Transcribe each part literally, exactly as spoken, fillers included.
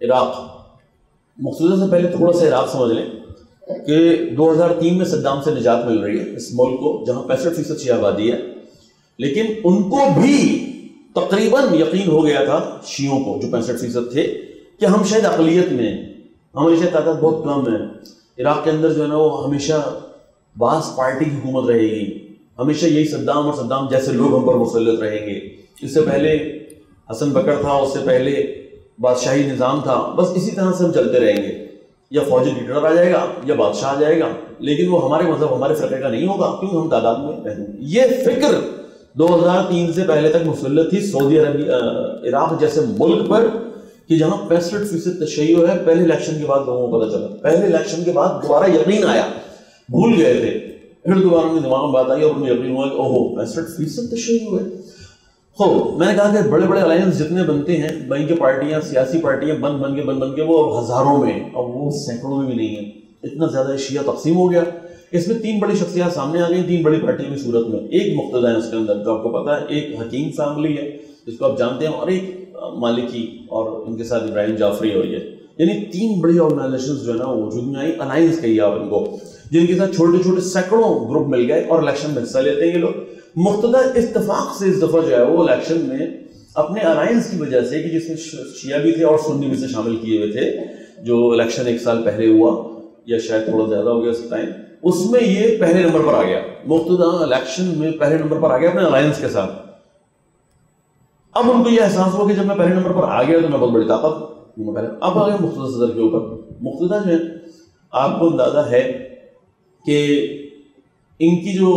عراق. مقتدہ سے پہلے تھوڑا سا عراق سمجھ لیں کہ دو ہزار تین میں صدام سے نجات مل رہی ہے اس ملک کو جہاں پینسٹھ فیصد شیعہ آبادی ہے، لیکن ان کو بھی تقریباً یقین ہو گیا تھا شیعوں کو جو پینسٹھ فیصد تھے کہ ہم شاید اقلیت میں ہیں، ہماری شاید تعداد بہت کم ہے. عراق کے اندر جو ہے نا وہ ہمیشہ باس پارٹی کی حکومت رہے گی، ہمیشہ یہی صدام اور صدام جیسے لوگ ہم پر مسلط رہیں گے. اس سے پہلے حسن بکر تھا، اس سے پہلے بادشاہی نظام تھا، بس اسی طرح سے ہم چلتے رہیں گے. یا فوجی لیڈر آ جائے گا یا بادشاہ آ جائے گا، لیکن وہ ہمارے مذہب ہمارے فرقے کا نہیں ہوگا کیونکہ ہم تعداد میں محدود ہیں. یہ فکر دو ہزار تین سے پہلے تک مسلط تھی سعودی عربی عراق جیسے ملک پر کہ جہاں پینسٹھ فیصد تشیع ہے. پہلے الیکشن کے بعد لوگوں کو پتہ چلا، پہلے الیکشن کے بعد دوبارہ یقین آیا، بھول گئے تھے، پھر دوبارہ ان کے دماغ میں بات آئی اور انہیں یقین ہوا کہ اوہو پینسٹھ فیصد تشیع ہے. خوب میں نے کہا کہ بڑے بڑے الائنس جتنے بنتے ہیں بین کے پارٹیاں سیاسی پارٹیاں بن بن کے بن بن کے وہ ہزاروں میں، اب وہ سینکڑوں میں بھی نہیں ہیں، اتنا زیادہ شیعہ تقسیم ہو گیا. اس میں تین بڑی شخصیات سامنے آ گئی تین بڑی پارٹیوں کی صورت میں. ایک مقتدہ ہے اس کے اندر جو آپ کو پتا ہے، ایک حکیم فیملی ہے جس کو آپ جانتے ہیں، اور ایک مالکی اور ان کے ساتھ ابراہیم جعفری اور یہ، یعنی تین بڑی آرگنائزیشنز جو ہے نا وجود میں آئی، الائنس کہیے آپ ان کو، جن کے ساتھ چھوٹے چھوٹے سینکڑوں گروپ مل گئے اور الیکشن میں حصہ لیتے ہیں یہ لوگ. مقتدہ اتفاق سے اس دفعہ جو ہے وہ الیکشن میں اپنے الائنس کی وجہ سے کہ جس میں شیعہ بھی تھے اور سنی بھی سے شامل کیے ہوئے تھے، جو الیکشن ایک سال پہلے ہوا یا شاید تھوڑا زیادہ ہو گیا اس ٹائم، اس میں یہ پہلے نمبر پر آ گیا. مقتدہ الیکشن میں پہلے نمبر پر آ گیا اپنے الائنس کے ساتھ. اب ان کو یہ احساس ہوا کہ جب میں پہلے نمبر پر آ گیا تو میں بہت بڑی طاقت ہوں. پہلے اب آ گیا مقتدہ صدر کے اوپر. مقتدہ جو ہے آپ کو اندازہ ہے کہ ان کی جو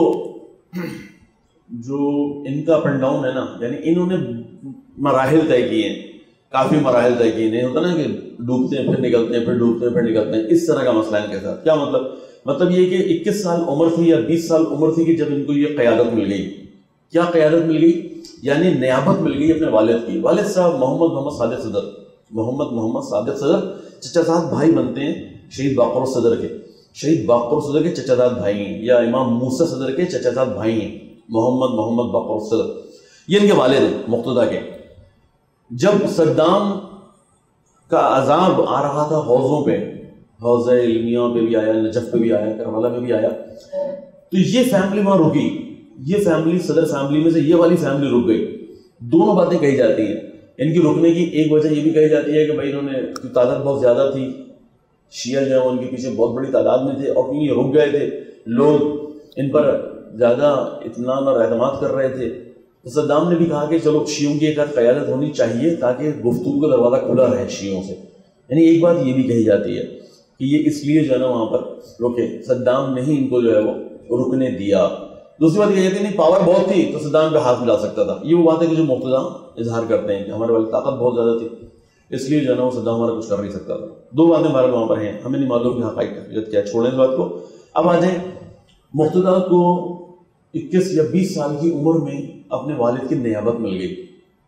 جو ان کا اپ اینڈ ڈاؤن ہے نا، یعنی انہوں نے مراحل طے کیے ہیں، کافی مراحل طے کیے. نہیں ہوتا نا کہ ڈوبتے ہیں پھر نکلتے ہیں پھر ڈوبتے ہیں پھر نکلتے ہیں، اس طرح کا مسئلہ ان کے ساتھ. کیا مطلب؟ مطلب یہ کہ اکیس سال عمر تھی یا بیس سال عمر تھی کہ جب ان کو یہ قیادت مل گئی. کیا قیادت مل گئی؟ یعنی نیابت مل گئی اپنے والد کی. والد صاحب محمد محمد صادق صدر، محمد محمد صادق صدر چچا زاد بھائی بنتے ہیں شہید باقر صدر کے. شہید باقر صدر کے چچا زاد بھائی ہیں، یا امام موسیٰ صدر کے چچا زاد بھائی ہیں محمد محمد باقر صدر. یہ ان کے والد ہیں مقتدہ کے. جب صدام کا عذاب آ رہا تھا حوضوں پہ، حوض علمیہ پہ بھی آیا، نجف پہ بھی آیا، کربلا میں بھی آیا، تو یہ فیملی وہاں رکی. یہ فیملی صدر فیملی میں سے یہ والی فیملی رک گئی. دونوں باتیں کہی جاتی ہیں ان کی رکنے کی. ایک وجہ یہ بھی کہی جاتی ہے کہ بھائی انہوں نے تعداد بہت زیادہ تھی، شیعہ جو ہے ان کے پیچھے بہت بڑی تعداد میں تھے، اور کیونکہ یہ رک گئے تھے، لوگ ان پر زیادہ اطمینان اور اعتماد کر رہے تھے، تو صدام نے بھی کہا کہ چلو شیعوں کی ایک آدھ قیادت ہونی چاہیے تاکہ گفتگو کا دروازہ کھلا رہے شیعوں سے. یعنی ایک بات یہ بھی کہی جاتی ہے کہ یہ اس لیے جو ہے نا وہاں پر رکے، صدام نے ہی ان کو جو ہے وہ رکنے دیا. دوسری بات یہ کہتے ہیں نہیں پاور بہت تھی تو صدام پہ ہاتھ ملا سکتا تھا. یہ وہ بات ہے کہ جو مقتدہ اظہار کرتے ہیں کہ ہمارے والی طاقت بہت زیادہ تھی اس لیے جو ہے نا وہ صدام ہمارا کچھ کر نہیں سکتا تھا. دو باتیں ہمارے وہاں پر ہیں، ہمیں نہیں معلوم کہ حقیقت کیا ہے، چھوڑیں اس بات کو. اب آ جائیں مقتدہ کو اکیس یا بیس سال کی عمر میں اپنے والد کی نیابت مل گئی.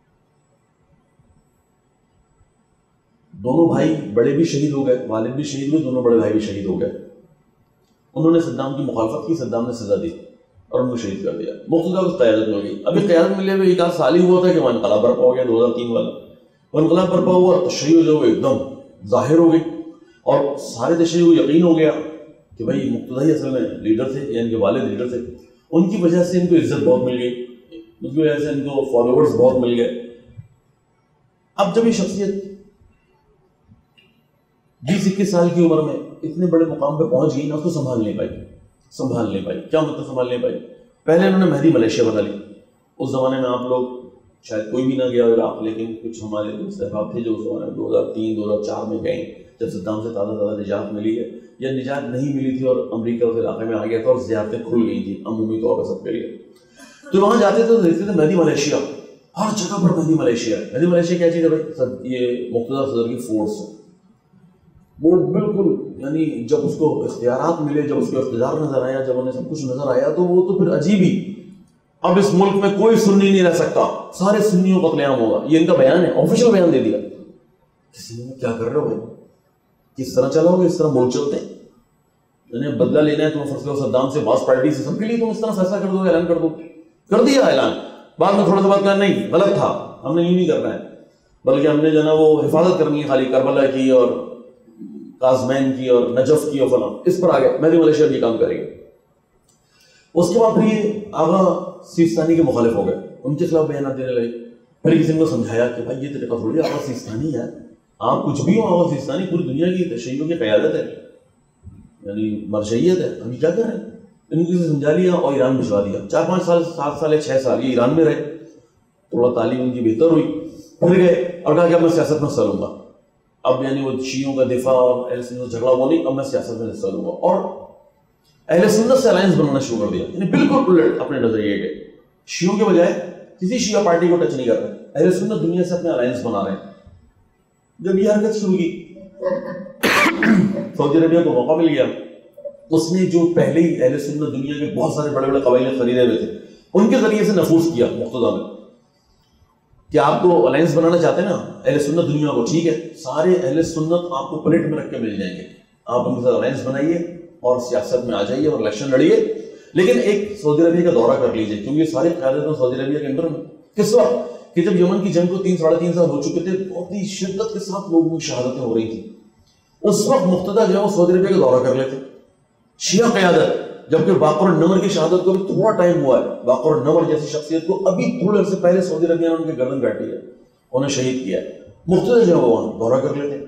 دونوں بھائی بڑے بھی شہید ہو گئے، والد بھی شہید ہوئے، دونوں بڑے بھائی بھی شہید ہو گئے. انہوں نے صدام کی مخالفت کی، صدام نے سزا دی اور ان کو شہید کر دیا. مقتدہ کو قیادت مل گئی. ابھی قیادت ملے ہوئے ایک آدھ سال ہی ہوا تھا کہ وہ انقلاب برپا ہو گیا دو ہزار تین والا. وہ انقلاب برپا ہوا، تشیع جو ایک دم ظاہر ہو گئی اور سارے تشیع کو یقین ہو گیا کہ بھائی مقتدہ ہی اصل میں لیڈر تھے یا ان کے والد لیڈر تھے. ان کی وجہ سے ان کو عزت بہت مل گئی، ان کی وجہ سے ان کو فالوورز بہت مل گئے. اب جب یہ شخصیت بیس اکیس سال کی عمر میں اتنے بڑے مقام پہ پہنچ گئی نا، اس کو سنبھال نہیں پائی سنبھال نہیں پائی کیا مطلب سنبھال نہیں پائی؟ پہلے انہوں نے مہدی ملیشیا بنا لی. اس زمانے میں آپ لوگ شاید کوئی بھی نہ گیا عراق، لیکن کچھ ہمارے دوست احباب تھے جو اس زمانے میں دو ہزار تین دو ہزار چار میں گئے جب صدام سے تازہ تازہ نجات ملی ہے، یا نجات نہیں ملی تھی اور امریکہ اس علاقے میں آ گیا تھا اور زیارتیں کھل گئی تھیں عمومی طور پر سب کے لیے. تو وہاں جاتے تھے تو دیکھتے تھے مہدی ملیشیا، ہر جگہ پر مہدی ملیشیا. مہدی ملیشیا کیا چیز ہے بھائی؟ یہ مقتدہ صدر کی فورس ہے. وہ بالکل یعنی جب اس کو اختیارات ملے، جب اس کو اقتدار نظر آیا، جب انہیں سب کچھ نظر آیا تو وہ تو پھر عجیب ہی. اب اس ملک میں کوئی سنی نہیں رہ سکتا، سارے سنیوں کو قتل عام ہوگا. یہ ان کا بیان ہے، آفیشیل بیان دے دیا. کسی نے کیا کر رہے ہو بھائی، کس طرح چلاؤ گے؟ اس طرح ملک چلتے ہیں. یعنی بدلہ لینا ہے تم فرض صدام سے، باس پارٹی سے، سب کے لیے تم اس طرح فیصلہ کر دو، اعلان کر دو. کر دیا اعلان، بعد میں تھوڑا سا بات کہا نہیں غلط تھا، ہم نے یوں نہیں کرنا ہے. بلکہ ہم نے جو ہے نا وہ حفاظت کرنی ہے خالی کربلا کی اور قازمین کی اور نجف کی اور فلاں، اس پر آگے مہدی ملیشیا بھی کام کرے گی۔ اس کے بعد پھر یہ آغا سیستانی کے مخالف ہو گئے، ان کے خلاف بیانات دینے لگے۔ پھر کسی نے سمجھایا کہ بھائی یہ طریقہ تھوڑی آغا سیستانی ہے، آپ کچھ بھی ہو، آغا سیستانی پوری دنیا کی تشیعوں کی قیادت ہے، یعنی مرجعیت ہے، ہم کیا کر رہے ہیں؟ ان کو کسی سمجھا لیا اور ایران بھجوا دیا۔ چار پانچ سال سات سال یا چھ سال یہ ایران میں رہے، تھوڑا تعلیم ان کی بہتر ہوئی، پھر گئے اور کہا کہ اب میں سیاست میں حصہ لوں گا۔ اب یعنی وہ شیعوں کا دفاع اور اہل سنت جھگڑا وہ نہیں، اب میں سیاست میں حصہ لوں گا، اور اہل سنت سے الائنس بنانا شروع کر دیا، یعنی بالکل الٹ اپنے نظریے کے، شیعوں کے بجائے کسی شیعہ پارٹی کو ٹچ نہیں کر رہے، اہل سنت دنیا سے اپنے الائنس بنا رہے ہیں۔ جب یہ حرکت شروع کی سعودی عربیہ کو موقع مل گیا، اس نے جو پہلے ہی اہل سنت دنیا کے بہت سارے بڑے بڑے قبائل خریدے ہوئے تھے ان کے ذریعے سے نفوذ کیا مقتدیٰ میں کہ آپ کو الائنس بنانا چاہتے ہیں نا اہل سنت دنیا کو، ٹھیک ہے، سارے اہل سنت آپ کو پلیٹ میں رکھ کے مل جائیں گے، آپ ان کے ساتھ الائنس بنائیے اور سیاست میں آ جائیے اور الیکشن لڑیے، لیکن ایک سعودی عربیہ کا دورہ کر لیجیے، کیونکہ یہ سارے قیادتیں سعودی عربیہ کے اندر میں۔ کس وقت کہ جب یمن کی جنگ کو تین ساڑھے تین سال ہو چکے تھے، بہت ہی شدت کے ساتھ لوگوں کی شہادتیں ہو رہی تھیں، اس وقت مقتدیٰ جو ہے وہ سعودی عربیہ کا دورہ کر لیتے شیعہ قیادت، جبکہ باقر النمر کی شہادت کو بھی تھوڑا ٹائم ہوا ہے، باقر النمر جیسی شخصیت کو ابھی تھوڑے عرصے پہلے سعودی عربیہ نے ان کے گردن کاٹی ہے، انہیں شہید کیا ہے، مقتدیٰ جو ہے وہ وہاں دورہ کر لیتے۔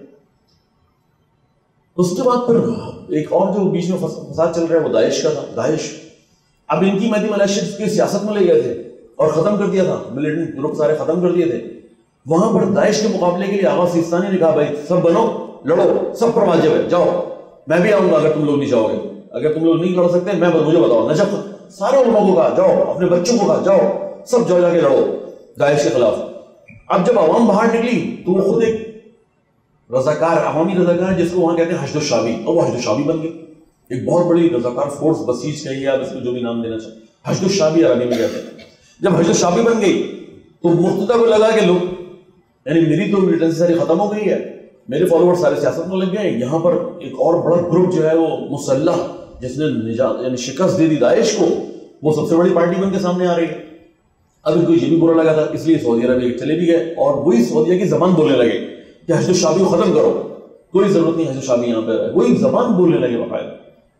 اس کے بعد پھر ایک اور جو بیچ میں فساد چل رہا ہے وہ داعش کا تھا، داعش اب ان کی مہدی ملیشیا کی سیاست میں لے گئے تھے اور ختم کر دیا تھا، ملیٹنٹ گروپ سارے ختم کر دیے تھے، وہاں پر داعش کے مقابلے کے لیے آغا سیستانی نے کہا بھائی سب بنو، لڑو، سب پر واجب ہے، جاؤ، میں بھی آؤں گا اگر تم لوگ نہیں جاؤ گے، اگر تم لوگ نہیں لڑ سکتے میں مجھے بتاؤ، نجف سارے علماء کو کہا جاؤ، اپنے بچوں کو کہا جاؤ، سب جاؤ جا کے لڑو داعش کے خلاف۔ اب جب عوام باہر نکلی تو وہ خود ایک رضاکار، عوامی رضاکار جس کو وہاں کہتے ہیں حشد الشعبی، اور وہ حشد الشعبی بن گئی، ایک بہت بڑی رضاکار فورس، بسیج کہیے آپ اس کو جو بھی نام دینا چاہیں، حشد الشعبی عربی میں کہتے ہیں۔ جب حشد الشعبی بن گئی تو مقتدیٰ کو لگا کہ لوگ یعنی میری تو ملیٹنسی ساری ختم ہو گئی ہے، میرے فالوور سارے سیاست میں لگ گئے، یہاں پر ایک اور بڑا گروپ جو ہے وہ مسلح جس نے نجات یعنی شکست دے دی داعش کو، وہ سب سے بڑی پارٹی بن کے سامنے آ رہی ہے۔ اب ان کو یہ بھی برا لگا تھا، اس لیے سعودی عربیہ چلے بھی گئے اور وہی سعودیہ کی زبان بولنے لگے کہ حشد الشعبی کو ختم کرو، کوئی ضرورت نہیں حشد الشعبی یہاں پہ رہے، وہی زبان بولنے لگے باقاعدہ۔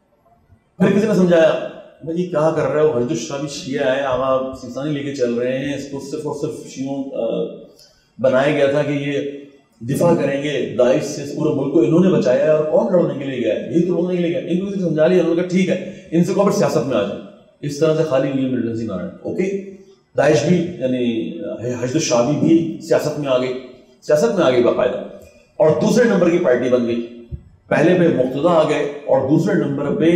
پھر کسی نے سمجھایا بھائی کہا کر رہے ہو، حشد الشعبی شیعہ ہے، آغا سیستانی لے کے چل رہے ہیں، اس کو صرف اور صرف شیعوں بنایا گیا تھا کہ یہ دفاع کریں گے داعش سے، اس پورے ملک کو انہوں نے بچایا ہے اور کون لڑنے کے لیے گیا ہے، یہی تو لڑنے کے لیے گیا۔ ان کو کسی سمجھا لیا، انہوں نے کہا ٹھیک ہے ان سے کو سیاست میں آ جائیں، اس طرح سے خالی ہوئی ملیٹنسی نہ رہے، اوکے۔ داعش بھی یعنی حشد الشعبی بھی سیاست میں آ گئی، سیاست میں آ گئی باقاعدہ، اور دوسرے نمبر کی پارٹی بن گئی۔ پہلے پہ مقتدیٰ آ گئے اور دوسرے نمبر پہ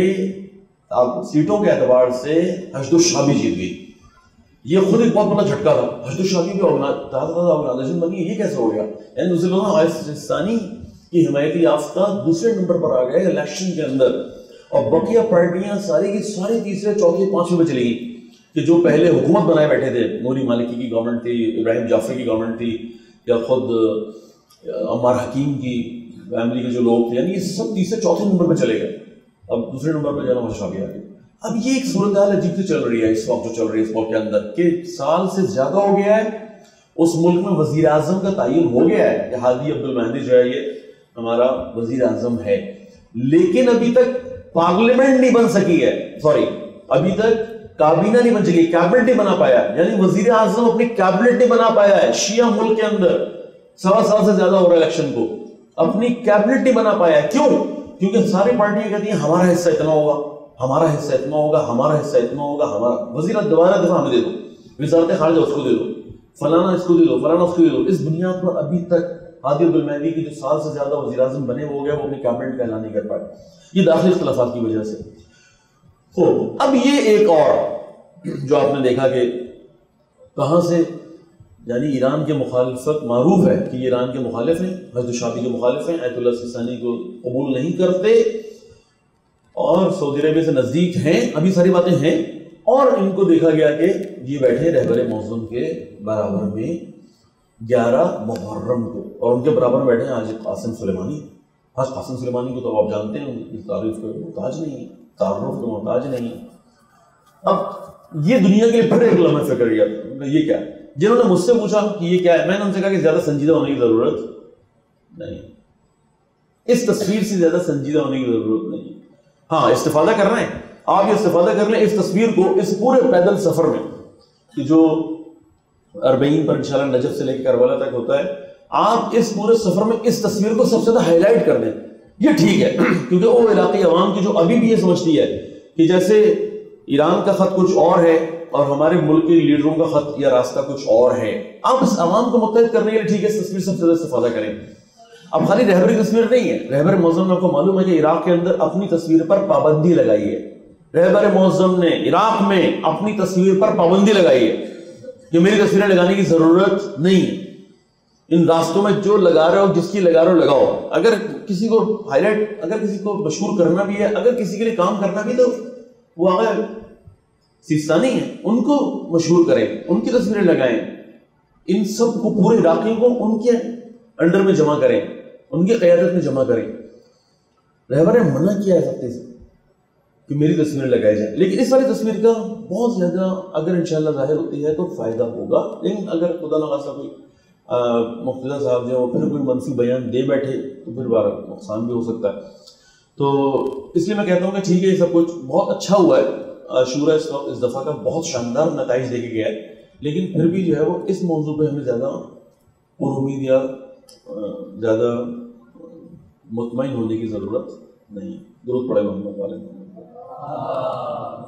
سیٹوں کے اعتبار سے حشد الشعبی جیت گئی۔ یہ خود ایک بہت بڑا جھٹکا تھا، حشد الشعبی بھی آرگنائزیشن بنی، یہ کیسے ہو گیا؟ یعنی دوسرے لوگ سیستانی کی حمایتی یافتہ دوسرے نمبر پر آ گئے الیکشن کے اندر، اور بقیہ پارٹیاں ساری کی ساری تیسرے چوتھے پانچویں پہ چلی گئی، کہ جو پہلے حکومت بنائے بیٹھے تھے، نوری مالکی کی گورنمنٹ تھی، ابراہیم جعفری کی گورنمنٹ تھی، یا خود عمار حکیم کی فیملی کے جو لوگ تھے، یعنی یہ سب تیسرے چوتھے نمبر پہ چلے گئے، اب دوسرے نمبر پہ جو ہے حشد الشعبی آ گئی۔ اب یہ ایک صورتحال عجیب سے چل رہی ہے اس وقت جو چل رہی ہے اس ملک کے اندر، کہ سال سے زیادہ ہو گیا ہے، اس ملک میں وزیر اعظم کا تعین ہو گیا ہے کہ ہادی عبد المہدی جو ہے یہ ہمارا وزیر اعظم ہے، لیکن ابھی تک پارلیمنٹ نہیں بن سکی ہے، سوری ابھی تک کابینہ نہیں بن سکی، کیبنٹ نہیں بنا پایا، یعنی وزیر اعظم اپنی کیبنٹ نہیں بنا پایا ہے۔ شیعہ ملک کے اندر سوا سال سے زیادہ ہو رہا ہے الیکشن کو، اپنی کیبنٹ نہیں بنا پایا ہے۔ کیوں؟ کیونکہ ساری پارٹیاں کہتی ہیں ہمارا حصہ اتنا ہوگا، ہمارا حصہ اتنا ہوگا، ہمارا حصہ اتنا ہوگا، ہمارا وزیر دوبارہ دفاع ہمیں دے دو، وزارت خارجہ اس کو دے دو، فلانا اس کو دے دو، فلانا اس کو دے دو۔ اس بنیاد پر ابھی تک ہادی عبد المہدی کی جو سال سے زیادہ وزیر اعظم بنے ہو گیا، وہ اپنی کیبنٹ کا اعلان نہیں کر پائے، یہ داخلی اختلافات کی وجہ سے۔ خوب، اب یہ ایک اور جو آپ نے دیکھا کہ کہاں سے یعنی ایران کے مخالفت معروف ہے کہ یہ ایران کے مخالف ہیں، حشد الشعبی کے مخالف ہیں، آیت اللہ سیستانی کو قبول نہیں کرتے اور سعودی عربیہ سے نزدیک ہیں، ابھی ساری باتیں ہیں، اور ان کو دیکھا گیا کہ یہ بیٹھے رہبر معظم کے برابر میں گیارہ محرم کو، اور ان کے برابر بیٹھے ہیں حاجی قاسم سلیمانی۔ حاج قاسم سلیمانی کو تو آپ جانتے ہیں، ان کی تعریف کا محتاج نہیں ہے، تعارف کا محتاج نہیں ہے۔ اب یہ دنیا کے لیے پھر ایک لمحہ فکر کیا یہ کیا ہے. جنہوں نے مجھ سے پوچھا کہ یہ کیا ہے, میں نے ان سے کہا کہ زیادہ سنجیدہ ہونے کی ضرورت نہیں, اس تصویر سے زیادہ سنجیدہ ہونے کی ضرورت نہیں. ہاں استفادہ کر رہے ہیں آپ, یہ استفادہ کر لیں اس تصویر کو, اس پورے پیدل سفر میں کہ جو اربعین پر انشاءاللہ نجف سے لے کے کربلا تک ہوتا ہے, آپ اس پورے سفر میں اس تصویر کو سب سے زیادہ ہائی لائٹ کر دیں. یہ ٹھیک ہے کیونکہ وہ علاقائی عوام کی جو ابھی بھی یہ سمجھتی ہے کہ جیسے ایران کا خط کچھ اور ہے اور ہمارے ملک کے لیڈروں کا خط یا راستہ کچھ اور ہے, آپ اس عوام کو متحد کرنے کے لیے ٹھیک ہے اس تصویر سے سب سے زیادہ استفادہ کریں. اب خالی رہبری تصویر نہیں ہے, رہبر معظم میں آپ کو معلوم ہے کہ عراق کے اندر اپنی تصویر پر پابندی لگائی ہے. رہبر معظم نے عراق میں اپنی تصویر پر پابندی لگائی ہے کہ میری تصویریں لگانے کی ضرورت نہیں ہے, ان راستوں میں جو لگا رہے ہو جس کی لگا رہے ہو لگاؤ. اگر کسی کو ہائی لائٹ, اگر کسی کو مشہور کرنا بھی ہے, اگر کسی کے لیے کام کرنا بھی, تو وہ آگے سیستانی ہیں, ان کو مشہور کریں, ان کی تصویریں لگائیں, ان سب کو پورے عراقیوں کو ان کے انڈر میں جمع کریں, ان کی قیادت میں جمع کریں. رہبر نے منع کیا ہے سختی سے کہ میری تصویریں لگائی جائیں, لیکن اس والی تصویر کا بہت زیادہ اگر انشاءاللہ ظاہر ہوتی ہے تو فائدہ ہوگا. لیکن اگر خدا نخواستہ کوئی مقتدیٰ صاحب جو پھر کوئی منفی بیان دے بیٹھے تو پھر بار نقصان بھی ہو سکتا ہے. تو اس لیے میں کہتا ہوں کہ ٹھیک ہے یہ سب کچھ بہت اچھا ہوا ہے, شورا اس وقت اس دفعہ کا بہت شاندار نتائج دے کے گیا ہے, لیکن پھر بھی جو ہے وہ اس موضوع پہ ہمیں زیادہ پر امید یا زیادہ مطمئن ہونے کی ضرورت نہیں. درود پڑے محمد والے.